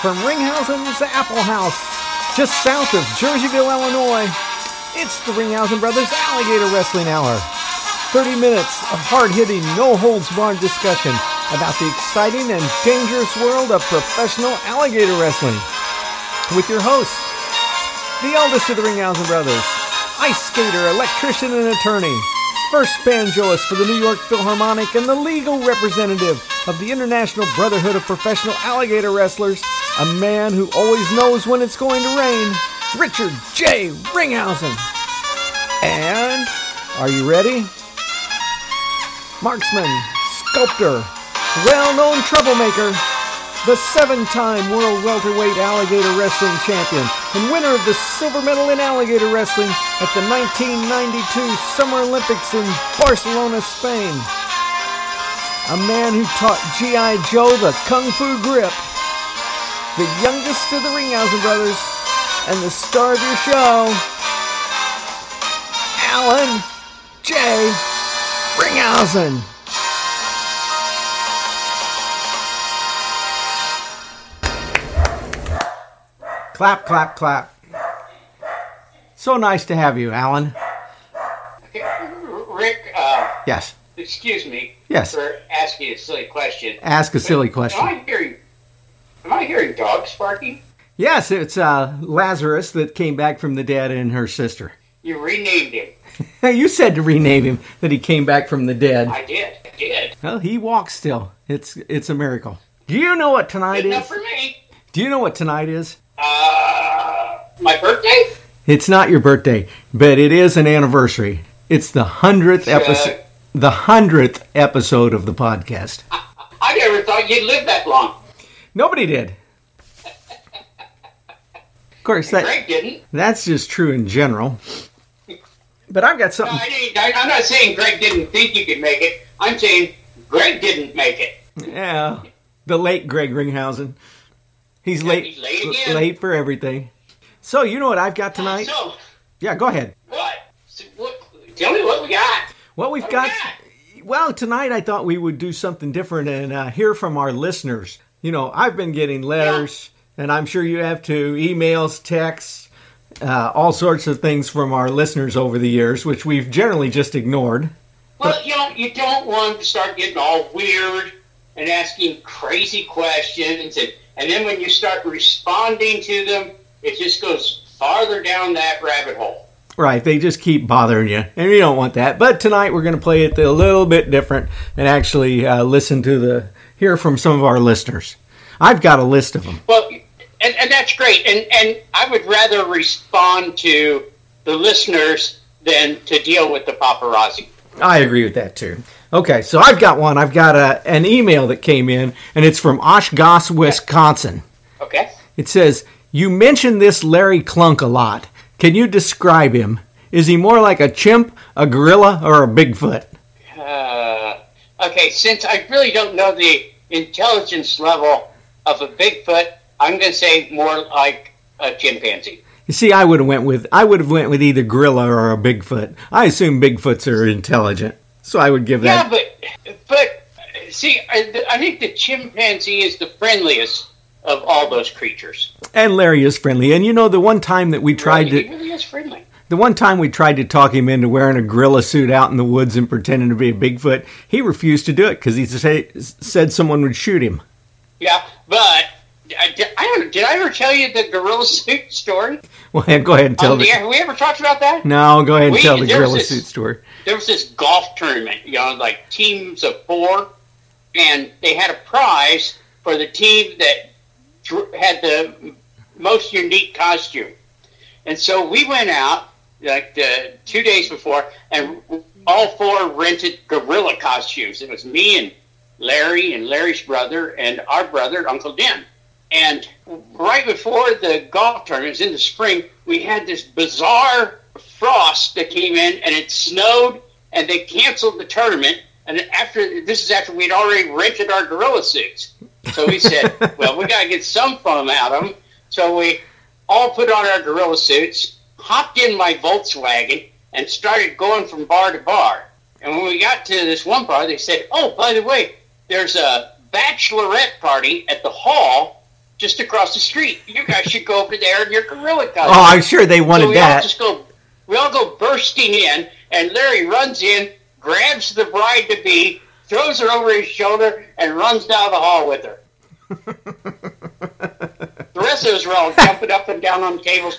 from Ringhausen's Apple House, just south of Jerseyville, Illinois. It's the Ringhausen Brothers Alligator Wrestling Hour. 30 minutes of hard-hitting, no-holds-barred discussion about the exciting and dangerous world of professional alligator wrestling. With your hosts, the eldest of the Ringhausen Brothers, ice skater, electrician, and attorney, first banjoist for the New York Philharmonic, and the legal representative of the International Brotherhood of Professional Alligator Wrestlers, a man who always knows when it's going to rain, Richard J. Ringhausen. And, are you ready? Marksman, sculptor, well-known troublemaker, the 7-time World Welterweight Alligator Wrestling Champion and winner of the silver medal in alligator wrestling at the 1992 Summer Olympics in Barcelona, Spain. A man who taught G.I. Joe the Kung Fu grip. The youngest of the Ringhausen brothers and the star of your show, Alan J. Ringhausen. Clap, clap, clap. So nice to have you, Alan. Rick, yes. Excuse me Yes. for asking a silly question. Ask a silly question. Am I hearing dogs barking? Yes, it's Lazarus that came back from the dead and her sister. You renamed him. You said to rename him, that he came back from the dead. I did. Well, he walks still. It's a miracle. Do you know what tonight Good enough is? for me. Do you know what tonight is? My birthday? It's not your birthday, but it is an anniversary. It's the 100th episode. The 100th episode of the podcast. I never thought you'd live that long. Nobody did. Of course, Greg didn't. that's just true in general. But I've got something. I'm not saying Greg didn't think you could make it. I'm saying Greg didn't make it. Yeah, the late Greg Ringhausen. He's late. He's late again. Late for everything. So you know what I've got tonight? So, Yeah, go ahead. what? Tell me what we got. What we've got. Well, tonight I thought we would do something different and hear from our listeners. You know, I've been getting letters, and I'm sure you have too, emails, texts, all sorts of things from our listeners over the years, which we've generally just ignored. Well, you don't want to start getting all weird and asking crazy questions, and then when you start responding to them, it just goes farther down that rabbit hole. Right, they just keep bothering you, and you don't want that. But tonight we're going to play it a little bit different and actually hear from some of our listeners. I've got a list of them. Well, and that's great, and I would rather respond to the listeners than to deal with the paparazzi. I agree with that too. Okay, so I've got one. I've got an email that came in, and it's from Oshkosh, Wisconsin. Okay. It says, "You mentioned this Larry Clunk a lot. Can you describe him? Is he more like a chimp, a gorilla, or a Bigfoot?" Okay, since I really don't know the intelligence level of a Bigfoot, I'm going to say more like a chimpanzee. You see, I would have went with either gorilla or a Bigfoot. I assume Bigfoots are intelligent, so I would give that. Yeah, but see, I think the chimpanzee is the friendliest of all those creatures. And Larry is friendly. And you know, the one time that we tried He really is friendly. The one time we tried to talk him into wearing a gorilla suit out in the woods and pretending to be a Bigfoot, he refused to do it because he said someone would shoot him. Yeah, but did I ever tell you the gorilla suit story? Well, go ahead and tell it. Have we ever talked about that? No, go ahead and tell the gorilla suit story. There was this golf tournament, like teams of 4, and they had a prize for the team that had the most unique costume. And so we went out, 2 days before, and all 4 rented gorilla costumes. It was me and Larry's brother, and our brother, Uncle Dim. And right before the golf tournament, it was in the spring, we had this bizarre frost that came in, and it snowed, and they canceled the tournament. And this is after we'd already rented our gorilla suits. So we said, well, we got to get some foam out of them. So we all put on our gorilla suits, hopped in my Volkswagen, and started going from bar to bar. And when we got to this one bar, they said, oh, by the way, there's a bachelorette party at the hall just across the street. You guys should go over there in your gorilla costume. Oh, I'm sure they wanted that. We all go bursting in, and Larry runs in, grabs the bride-to-be, throws her over his shoulder, and runs down the hall with her. The rest of us were all jumping up and down on tables.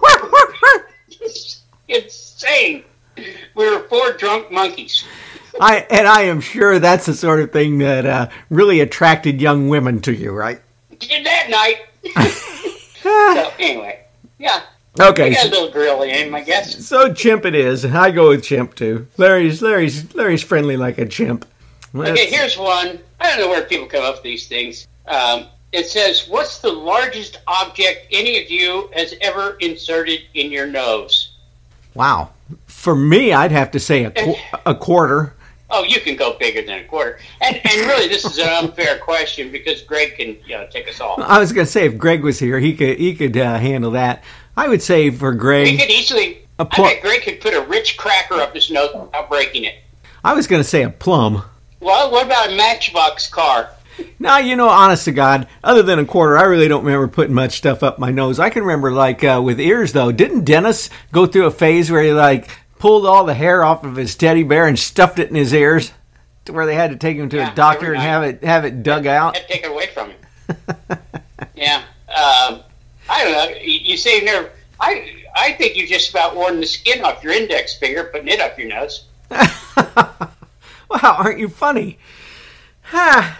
It's insane. We were 4 drunk monkeys. I am sure that's the sort of thing that really attracted young women to you, right? Did that night. So anyway, yeah. Okay. We got a little gorilla in him, I guess. So Chimp it is. I go with Chimp too. Larry's friendly like a chimp. Okay, here's one. I don't know where people come up with these things. It says, "What's the largest object any of you has ever inserted in your nose?" Wow. For me, I'd have to say a quarter. Oh, you can go bigger than a quarter. And really, this is an unfair question because Greg can take us off. I was going to say, if Greg was here, he could handle that. I would say for Greg... He could easily... I bet Greg could put a Ritz cracker up his nose without breaking it. I was going to say a plum. Well, what about a Matchbox car? Now, honest to God, other than a quarter, I really don't remember putting much stuff up my nose. I can remember, with ears, though. Didn't Dennis go through a phase where he, pulled all the hair off of his teddy bear and stuffed it in his ears to where they had to take him to a doctor and have it dug out? Had to take it away from him. Yeah. I don't know. You say you've never... I think you just about worn the skin off your index finger, putting it up your nose. Wow, aren't you funny? Okay.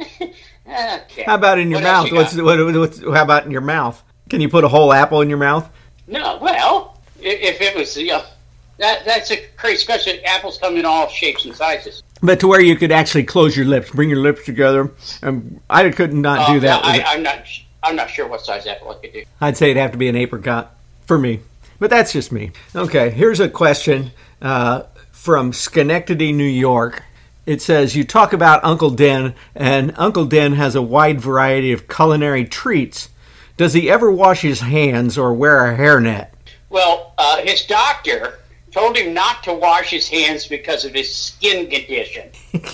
How about in your mouth? How about in your mouth? Can you put a whole apple in your mouth? No, well, if it was, that's a crazy question. Apples come in all shapes and sizes. But to where you could actually close your lips, bring your lips together. I could not do that. I'm not sure what size apple I could do. I'd say it'd have to be an apricot for me. But that's just me. Okay, here's a question from Schenectady, New York. It says, you talk about Uncle Den, and Uncle Den has a wide variety of culinary treats. Does he ever wash his hands or wear a hairnet? Well, his doctor told him not to wash his hands because of his skin condition.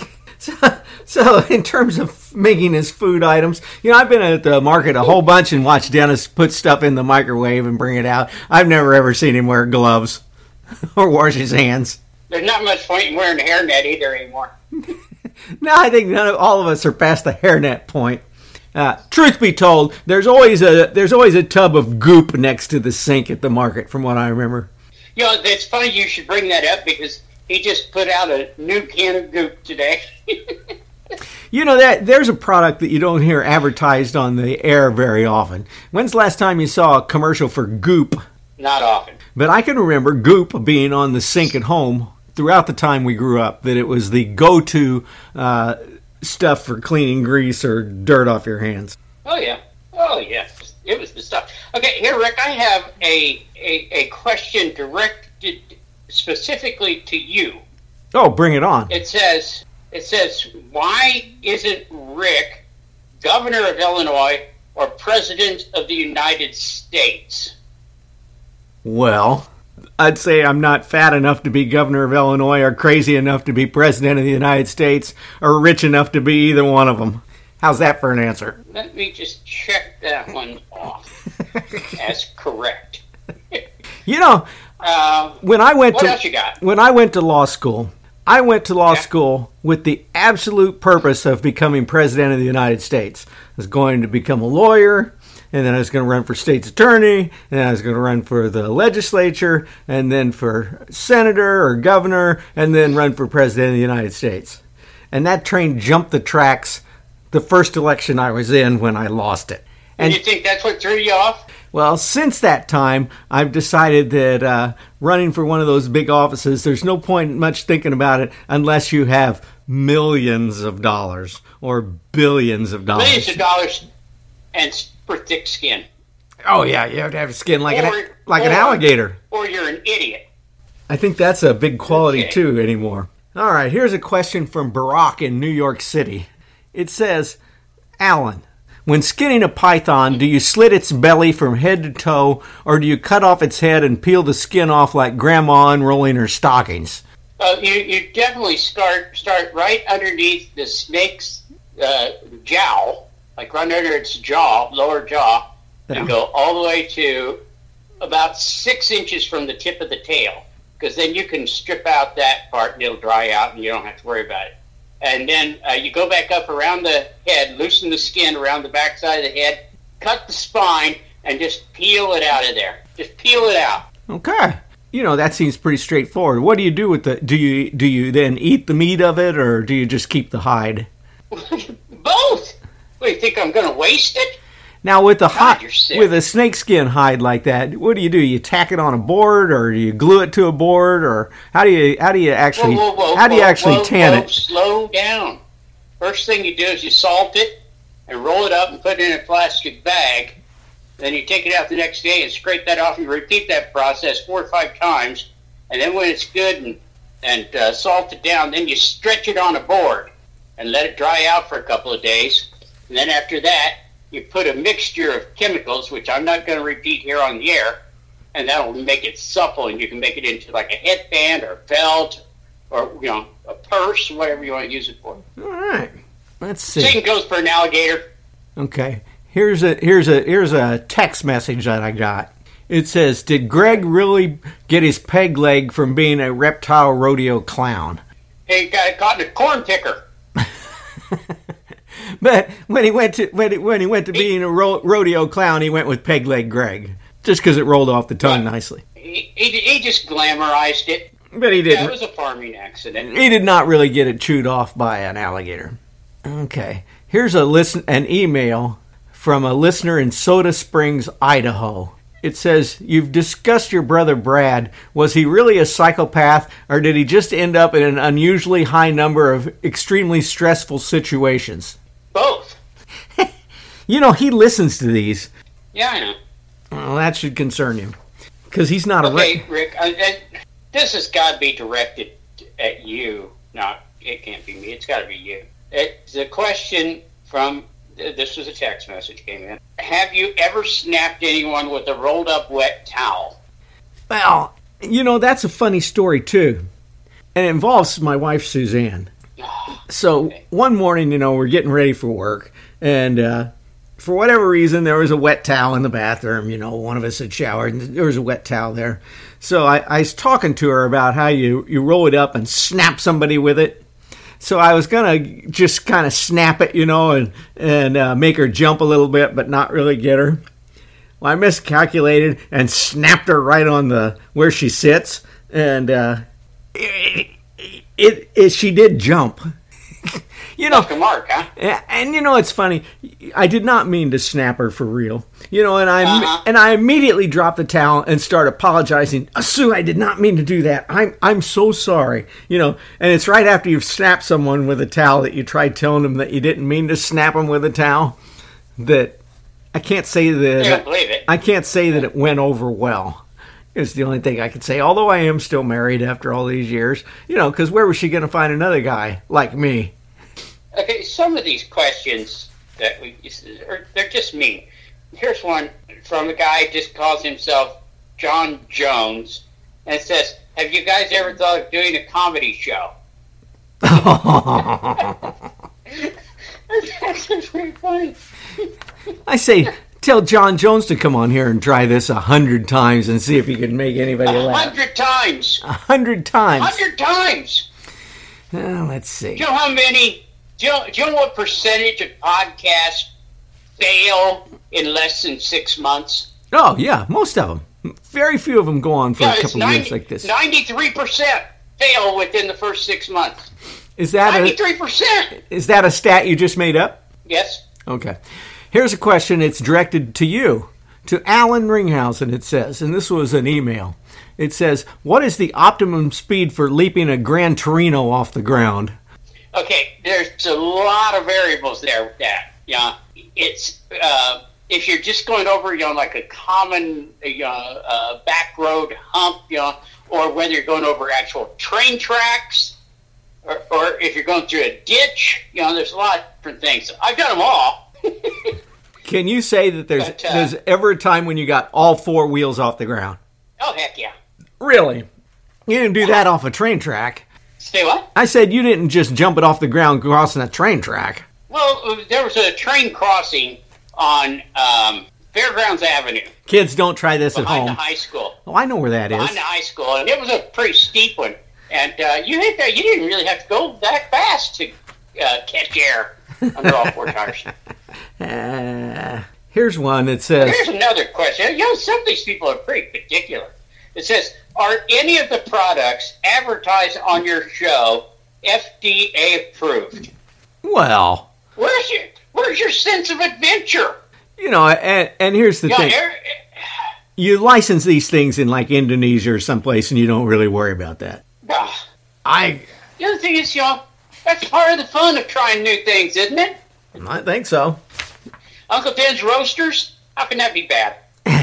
So in terms of making his food items, I've been at the market a whole bunch and watched Dennis put stuff in the microwave and bring it out. I've never ever seen him wear gloves or wash his hands. There's not much point in wearing a hairnet either anymore. No, I think all of us are past the hairnet point. Truth be told, there's always a tub of goop next to the sink at the market, from what I remember. It's funny you should bring that up because he just put out a new can of goop today. That there's a product that you don't hear advertised on the air very often. When's the last time you saw a commercial for goop? Not often. But I can remember goop being on the sink at home throughout the time we grew up, that it was the go-to stuff for cleaning grease or dirt off your hands. Oh, yeah. It was the stuff. Okay, here, Rick, I have a question directed specifically to you. Oh, bring it on. It says, why isn't Rick governor of Illinois or president of the United States? Well, I'd say I'm not fat enough to be governor of Illinois or crazy enough to be president of the United States or rich enough to be either one of them. How's that for an answer? Let me just check that one off as correct. When I went what else you got? When I went to law school, school with the absolute purpose of becoming president of the United States. I was going to become a lawyer, and then I was going to run for state's attorney, and then I was going to run for the legislature, and then for senator or governor, and then run for president of the United States. And that train jumped the tracks the first election I was in when I lost it. And you think that's what threw you off? Well, since that time, I've decided that running for one of those big offices, there's no point much thinking about it unless you have millions of dollars or billions of dollars. Millions of dollars and super thick skin. Oh, yeah, you have to have skin like an alligator. Or you're an idiot. I think that's a big quality, too, anymore. All right, here's a question from Barack in New York City. It says, Alan, when skinning a python, do you slit its belly from head to toe, or do you cut off its head and peel the skin off like Grandma unrolling her stockings? You definitely start right underneath the snake's jowl, like right under its jaw, lower jaw, and go all the way to about 6 inches from the tip of the tail. Because then you can strip out that part and it'll dry out and you don't have to worry about it. And then you go back up around the head, loosen the skin around the backside of the head, cut the spine, and just peel it out of there. Just peel it out. Okay. That seems pretty straightforward. What do you do with the... Do you then eat the meat of it, or do you just keep the hide? Both. What, do you think I'm going to waste it? Now, with with a snakeskin hide like that, what do? You tack it on a board, or do you glue it to a board, or how do you actually tan it? Slow down. First thing you do is you salt it and roll it up and put it in a plastic bag. Then you take it out the next day and scrape that off and repeat that process 4 or 5 times. And then when it's good and salted down, then you stretch it on a board and let it dry out for a couple of days. And then after that, you put a mixture of chemicals, which I'm not going to repeat here on the air, and that'll make it supple, and you can make it into like a headband or a belt or, a purse, whatever you want to use it for. All right. Let's see. Same goes for an alligator. Okay. Here's a text message that I got. It says, "Did Greg really get his peg leg from being a reptile rodeo clown?" He got caught in a corn picker. But when he went to being a rodeo clown, he went with peg leg Greg, just because it rolled off the tongue nicely. He just glamorized it. But he didn't. Yeah, it was a farming accident. He did not really get it chewed off by an alligator. Okay, here's an email from a listener in Soda Springs, Idaho. It says, "You've discussed your brother Brad. Was he really a psychopath, or did he just end up in an unusually high number of extremely stressful situations?" Both. He listens to these. Yeah, I know. Well, that should concern you, because he's not Okay, Rick, this has got to be directed at you. No, it can't be me. It's got to be you. It's a question from... This was a text message came in. Have you ever snapped anyone with a rolled up wet towel? Well, that's a funny story too. And it involves my wife, Suzanne. So one morning, we're getting ready for work. And for whatever reason, there was a wet towel in the bathroom. One of us had showered and there was a wet towel there. So I was talking to her about how you roll it up and snap somebody with it. So I was going to just kind of snap it, and make her jump a little bit, but not really get her. Well, I miscalculated and snapped her right on where she sits, and she did jump. Like a mark, huh? And it's funny. I did not mean to snap her for real. And I immediately dropped the towel and started apologizing. "Sue, I did not mean to do that. I'm so sorry." And it's right after you've snapped someone with a towel that you tried telling them that you didn't mean to snap them with a towel. That I can't say that. I don't believe it. I can't say that it went over well. It's the only thing I can say. Although I am still married after all these years, because where was she going to find another guy like me? Okay, some of these questions they're just mean. Here's one from a guy who just calls himself John Jones, and it says, "Have you guys ever thought of doing a comedy show?" That's pretty funny. I say, tell John Jones to come on here and try this 100 times and see if he can make anybody laugh. 100 times. 100 times. 100 times. Let's see. Do you know how many? Do you know what percentage of podcasts fail in less than 6 months? Oh, yeah, most of them. Very few of them go on for a couple of years like this. 93% fail within the first 6 months. Is that 93%? Is that a stat you just made up? Yes. Okay. Here's a question. It's directed to you, to Alan Ringhausen, it says, and this was an email. It says, "What is the optimum speed for leaping a Gran Torino off the ground?" Okay, there's a lot of variables there with that. Yeah, it's if you're just going over, like a common back road hump, or whether you're going over actual train tracks, or if you're going through a ditch, there's a lot of different things. I've done them all. Can you say that there's ever a time when you got all 4 wheels off the ground? Oh, heck yeah. Really? You didn't do that off a train track. Say what? I said you didn't just jump it off the ground crossing a train track. Well, there was a train crossing on Fairgrounds Avenue. Kids, don't try this at home. Behind the high school. Oh, I know where that is. Behind the high school, and it was a pretty steep one. And you hit that, you didn't really have to go that fast to catch air under all four tires. Here's one that says... Here's another question. Some of these people are pretty particular. It says, are any of the products advertised on your show FDA approved? Well... Where's your sense of adventure? And here's the thing. You license these things in like Indonesia or someplace, and you don't really worry about that. The other thing is, that's part of the fun of trying new things, isn't it? I think so. Uncle Ben's Roasters? How can that be bad?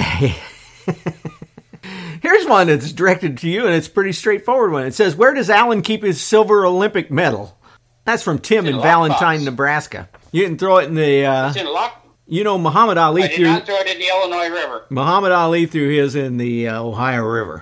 Here's one that's directed to you, and it's a pretty straightforward one. It says, where does Alan keep his silver Olympic medal? That's from Tim in Valentine, Nebraska. You didn't throw it in the... it's in a lock. Muhammad Ali I did not throw it in the Illinois River. Muhammad Ali threw his in the Ohio River.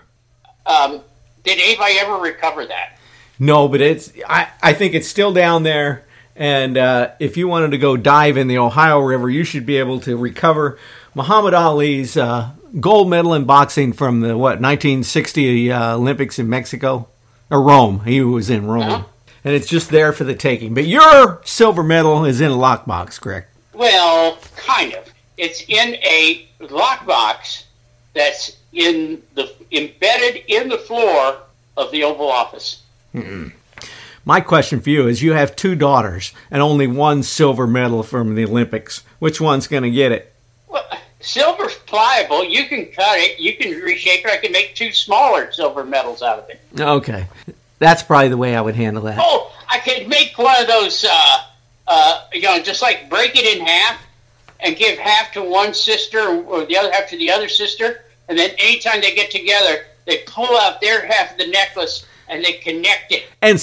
Did anybody ever recover that? No, but I think it's still down there. And if you wanted to go dive in the Ohio River, you should be able to recover Muhammad Ali's gold medal in boxing from the 1960 Olympics in Mexico or Rome. He was in Rome. Uh-huh. And it's just there for the taking. But your silver medal is in a lockbox, correct? Well, kind of. It's in a lockbox that's embedded in the floor of the Oval Office. Mm-mm. My question for you is, you have two daughters and only one silver medal from the Olympics. Which one's going to get it? Well, silver's pliable. You can cut it. You can reshape it. I can make two smaller silver medals out of it. Okay. That's probably the way I would handle that. Oh, I could make one of those, just like break it in half and give half to one sister or the other half to the other sister. And then anytime they get together, they pull out their half of the necklace and they connect it. And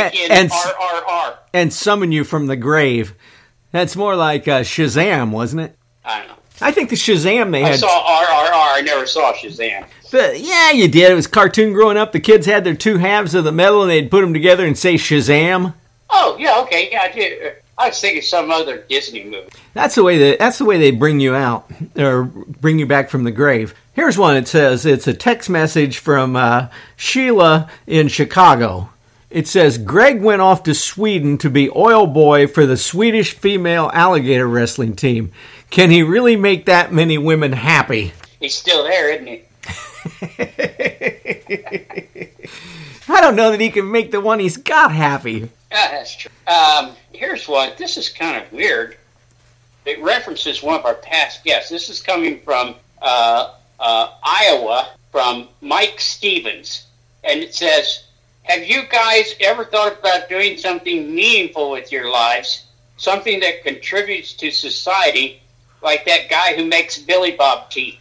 RRR. And summon you from the grave. That's more like Shazam, wasn't it? I don't know. I think the Shazam they had... I saw RRR. I never saw Shazam. Yeah, you did. It was cartoon growing up. The kids had their two halves of the medal, and they'd put them together and say Shazam. Oh, yeah, okay. Yeah, I did. I was thinking some other Disney movie. That's the way they bring you out, or bring you back from the grave. Here's one. It says, it's a text message from Sheila in Chicago. It says, Greg went off to Sweden to be oil boy for the Swedish female alligator wrestling team. Can he really make that many women happy? He's still there, isn't he? I don't know that he can make the one he's got happy. Yeah, that's true. Here's one. This is kind of weird. It references one of our past guests. This is coming from Iowa, from Mike Stevens. And it says, have you guys ever thought about doing something meaningful with your lives? Something that contributes to society, like that guy who makes Billy Bob teeth?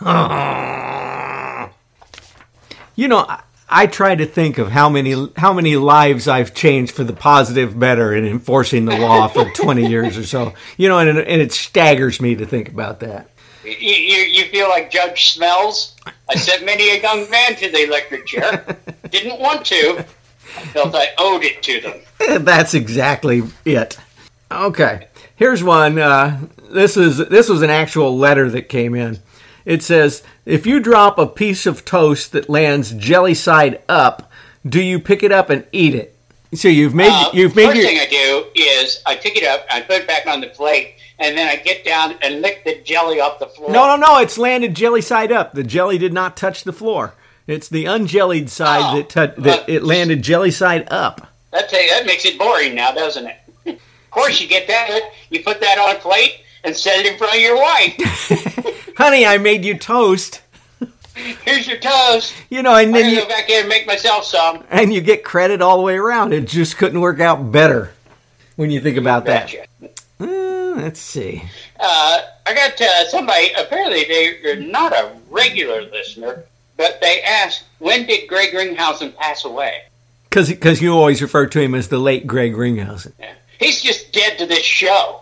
I try to think of how many lives I've changed for the positive better in enforcing the law for 20 years or so. And it staggers me to think about that. You feel like Judge Smells? I sent many a young man to the electric chair. Didn't want to. I felt I owed it to them. That's exactly it. Okay. Here's one. This was an actual letter that came in. It says, if you drop a piece of toast that lands jelly side up, do you pick it up and eat it? So you've made first thing I do is I pick it up, I put it back on the plate, and then I get down and lick the jelly off the floor. No, it's landed jelly side up. The jelly did not touch the floor. It's the unjellied side that it landed jelly side up. That makes it boring now, doesn't it? Of course, you get that. You put that on a plate and set it in front of your wife. Honey, I made you toast. Here's your toast. And then I'm going to go back in and make myself some. And you get credit all the way around. It just couldn't work out better when you think about that. Let's see. I got somebody, apparently they're not a regular listener, but they asked, when did Greg Ringhausen pass away? Because you always refer to him as the late Greg Ringhausen. Yeah. He's just dead to this show.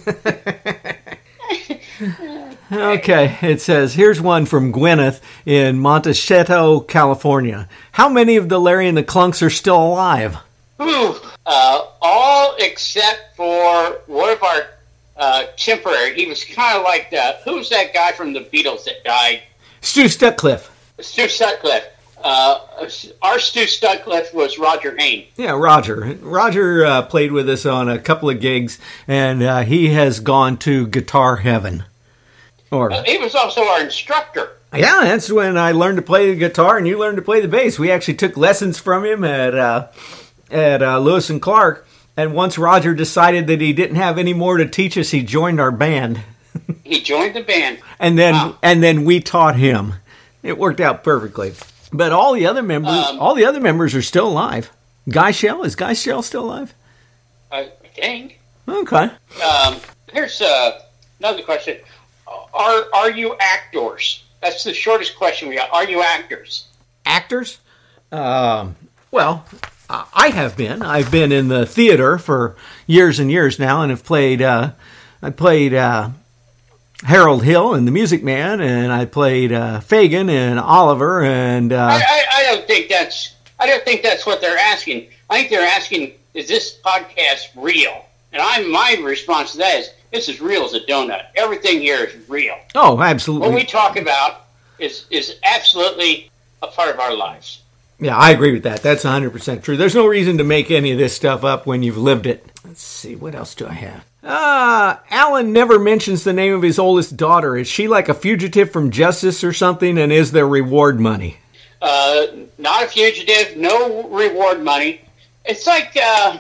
Okay, it says, here's one from Gwyneth in Montecito, California. How many of the Larry and the Clunks are still alive? Ooh, All except for one of our temporary. He was kind of like who's that guy from the Beatles that died? Stu Sutcliffe. Stu Sutcliffe. Our Stu Sutcliffe was Roger Hayne. Yeah, Roger. Roger played with us on a couple of gigs, and he has gone to guitar heaven. He was also our instructor. Yeah, that's when I learned to play the guitar, and you learned to play the bass. We actually took lessons from him at Lewis and Clark, and once Roger decided that he didn't have any more to teach us, he joined our band. He joined the band, and then we taught him. It worked out perfectly. But all the other members are still alive. Guy Shell, is Guy Shell still alive? I think. Okay. Here's another question: Are you actors? That's the shortest question we got. Are you actors? Actors? Well, I have been. I've been in the theater for years and years now, and have played. I played Harold Hill in The Music Man, and I played Fagin in Oliver, and I don't think that's what they're asking. I think they're asking, is this podcast real? And my response to that is, this is real as a donut. Everything here is real. Oh, absolutely. What we talk about is absolutely a part of our lives. Yeah, I agree with that. That's 100% true. There's no reason to make any of this stuff up when you've lived it. Let's see, what else do I have? Alan never mentions the name of his oldest daughter. Is she like a fugitive from justice or something, and is there reward money? Not a fugitive, no reward money. It's like the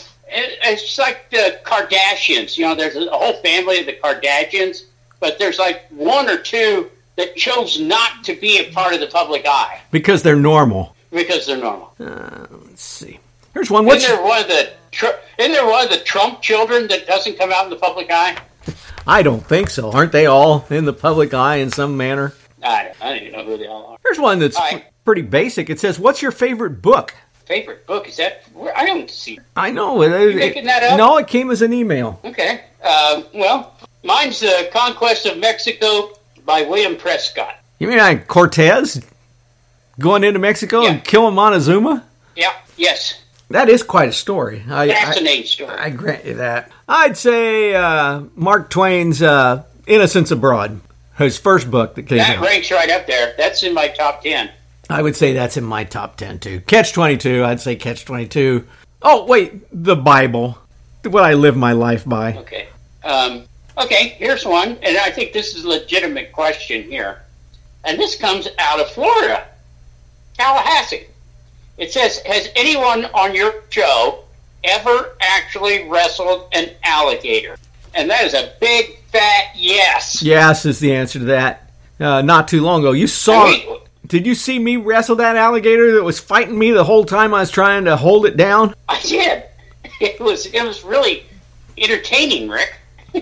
Kardashians. You know, there's a whole family of the Kardashians, but there's like one or two that chose not to be a part of the public eye. Because they're normal. Because they're normal. Let's see. Here's one. Isn't there one of the Trump children that doesn't come out in the public eye? I don't think so. Aren't they all in the public eye in some manner? I don't even know who they all are. Here's one that's pretty basic. It says, what's your favorite book? Favorite book? Is that... I don't see... I know. You making that up? No, it came as an email. Okay. Well, mine's The Conquest of Mexico by William Prescott. You mean Cortez going into Mexico and killing Montezuma? Yeah. Yes. That is quite a story. Fascinating story. I grant you that. I'd say Mark Twain's Innocents Abroad, his first book that came out. That ranks right up there. That's in my top 10. I would say that's in my top 10, too. Catch-22, I'd say Catch-22. Oh, wait, the Bible. What I live my life by. Okay. Okay, here's one, and I think this is a legitimate question here. And this comes out of Florida, Tallahassee. It says, has anyone on your show ever actually wrestled an alligator? And that is a big, fat yes. Yes is the answer to that. Not too long ago. Did you see me wrestle that alligator that was fighting me the whole time I was trying to hold it down? I did. It was really entertaining, Rick.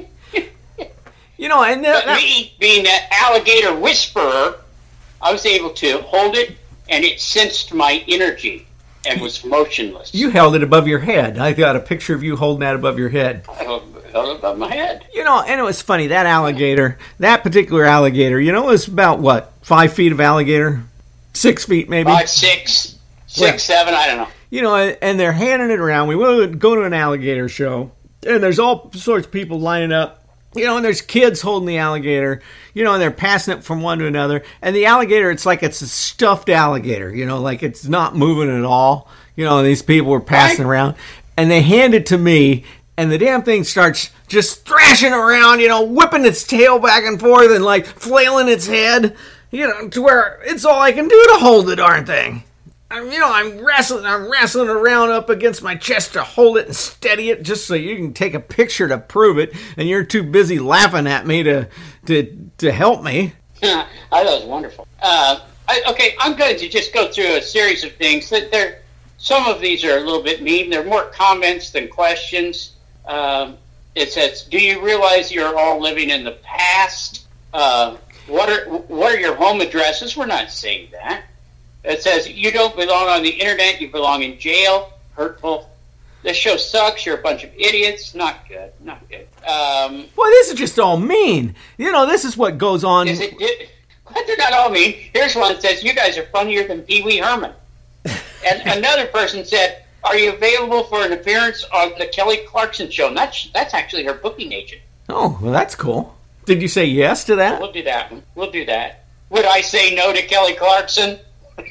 You know, and me being an alligator whisperer, I was able to hold it, and it sensed my energy and was motionless. You held it above your head. I got a picture of you holding that above your head. I held it above my head. You know, and it was funny, that particular alligator, you know, it was about, 5 feet of alligator? 6 feet, maybe? 5, 6, 7, I don't know. You know, and they're handing it around. We want to go to an alligator show, and there's all sorts of people lining up. You know, and there's kids holding the alligator, you know, and they're passing it from one to another. And the alligator, it's like it's a stuffed alligator, you know, like it's not moving at all. You know, and these people were passing around. And they hand it to me, and the damn thing starts just thrashing around, you know, whipping its tail back and forth and, like, flailing its head, you know, to where it's all I can do to hold the darn thing. I'm wrestling around up against my chest to hold it and steady it just so you can take a picture to prove it, and you're too busy laughing at me to help me. I thought it was wonderful. I'm going to just go through a series of things. Some of these are a little bit mean. They're more comments than questions. It says, do you realize you're all living in the past? What are your home addresses? We're not saying that. It says, you don't belong on the internet, you belong in jail. Hurtful. This show sucks, you're a bunch of idiots. Not good. Well, this is just all mean. You know, this is what goes on. But they're not all mean. Here's one that says, you guys are funnier than Pee Wee Herman. And another person said, are you available for an appearance on the Kelly Clarkson show? And that's actually her booking agent. Oh, well, that's cool. Did you say yes to that? We'll do that. We'll do that. Would I say no to Kelly Clarkson?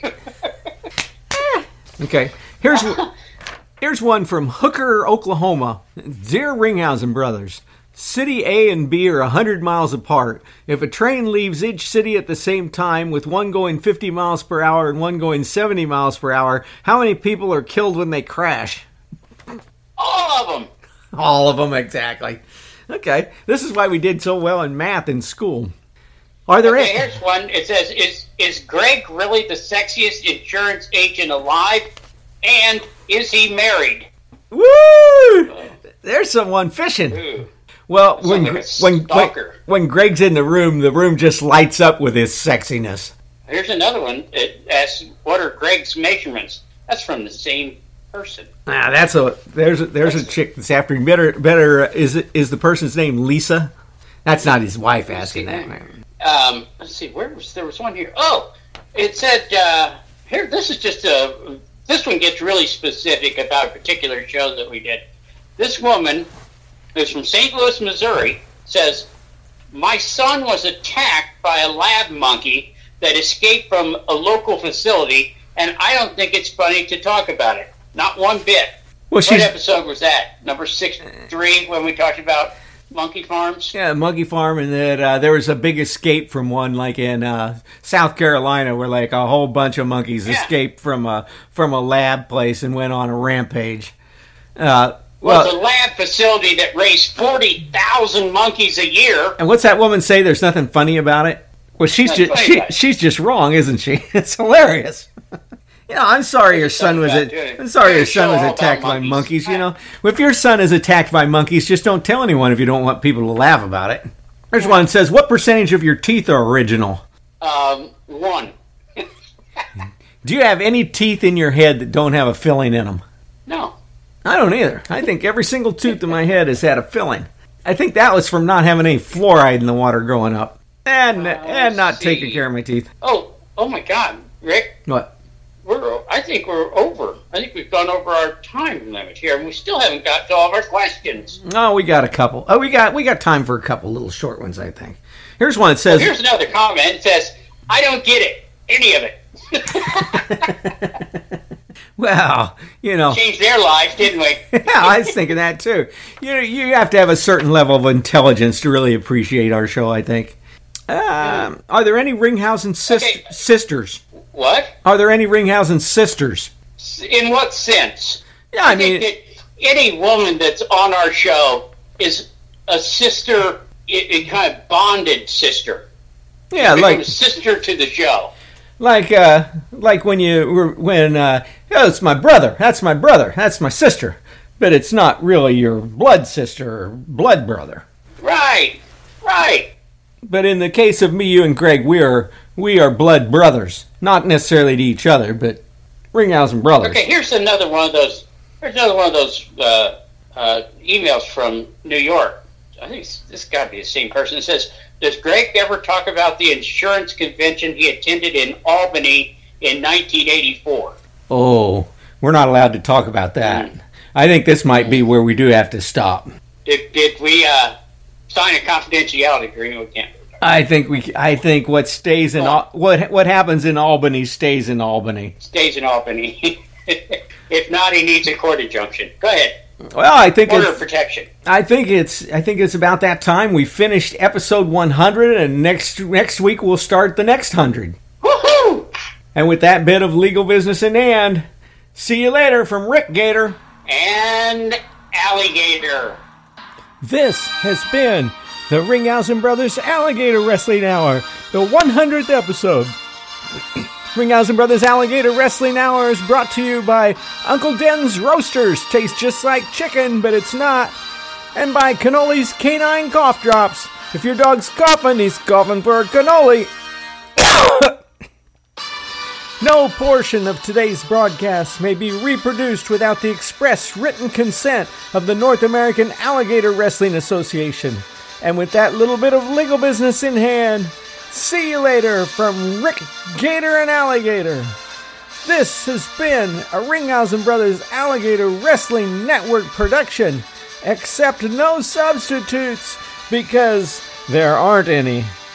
Okay. Here's one from Hooker, Oklahoma. Dear Ringhausen Brothers, City A and B are 100 miles apart. If a train leaves each city at the same time, with one going 50 miles per hour and one going 70 miles per hour, how many people are killed when they crash? All of them. All of them, exactly. Okay, this is why we did so well in math in school. Are there Okay, here's one. It says, is Greg really the sexiest insurance agent alive? And is he married? Woo! There's someone fishing. Ooh. Well, when Greg's in the room just lights up with his sexiness. Here's another one. It asks, what are Greg's measurements? That's from the same person. There's a chick that's after him. Better is the person's name Lisa? That's not his wife asking that. Let's see. There was one here. Oh, it said here. This is just this one gets really specific about a particular show that we did. This woman, who's from St. Louis, Missouri, says, my son was attacked by a lab monkey that escaped from a local facility, and I don't think it's funny to talk about it. Not one bit. Well, what episode was that? Number 63, when we talked about monkey farms? Yeah, monkey farm, and that there was a big escape from one, like in South Carolina, where like a whole bunch of monkeys escaped from a lab place and went on a rampage. Well, it's a lab facility that raised 40,000 monkeys a year. And what's that woman say? There's nothing funny about it. Well, she's just wrong, isn't she? It's hilarious. I'm sorry your son was attacked by monkeys. You know, if your son is attacked by monkeys, just don't tell anyone if you don't want people to laugh about it. There's one that says, what percentage of your teeth are original? 1. Do you have any teeth in your head that don't have a filling in them? No. I don't either. I think every single tooth in my head has had a filling. I think that was from not having any fluoride in the water growing up and not taking care of my teeth. Oh my God, Rick. What? I think we're over. I think we've gone over our time limit here, and we still haven't got to all of our questions. Oh, we got a couple. Oh, we got time for a couple little short ones, I think. Here's one that says... Here's another comment. It says, I don't get it. Any of it. Well, changed their lives, didn't we? Yeah, I was thinking that, too. You have to have a certain level of intelligence to really appreciate our show, I think. Are there any Ringhausen sisters? What? Are there any Ringhausen sisters? In what sense? Yeah, I mean... any woman that's on our show is a sister, a kind of bonded sister. Yeah, like a sister to the show. Like when it's my brother. That's my brother. That's my sister. But it's not really your blood sister or blood brother. Right. But in the case of me, you, and Greg, we are blood brothers. Not necessarily to each other, but Ringhausen brothers. Okay, here's another one of those. Emails from New York. I think this got to be the same person. It says, does Greg ever talk about the insurance convention he attended in Albany in 1984? Oh, we're not allowed to talk about that. I think this might be where we do have to stop. Did we sign a confidentiality agreement? We can't. I think what stays in what happens in Albany stays in Albany. Stays in Albany. If not, he needs a court injunction. Go ahead. Well, I think order of protection. I think it's about that time. We finished episode 100, and next week we'll start the next 100. Woohoo! And with that bit of legal business in hand, see you later from Rick Gator and Alligator. This has been the Ringhausen Brothers Alligator Wrestling Hour, the 100th episode. Ringhausen Brothers Alligator Wrestling Hour is brought to you by Uncle Den's Roasters, tastes just like chicken, but it's not. And by Cannoli's Canine Cough Drops. If your dog's coughing, he's coughing for a cannoli. No portion of today's broadcast may be reproduced without the express written consent of the North American Alligator Wrestling Association. And with that little bit of legal business in hand, see you later from Rick Gator and Alligator. This has been a Ringhausen Brothers Alligator Wrestling Network production. Accept no substitutes because there aren't any.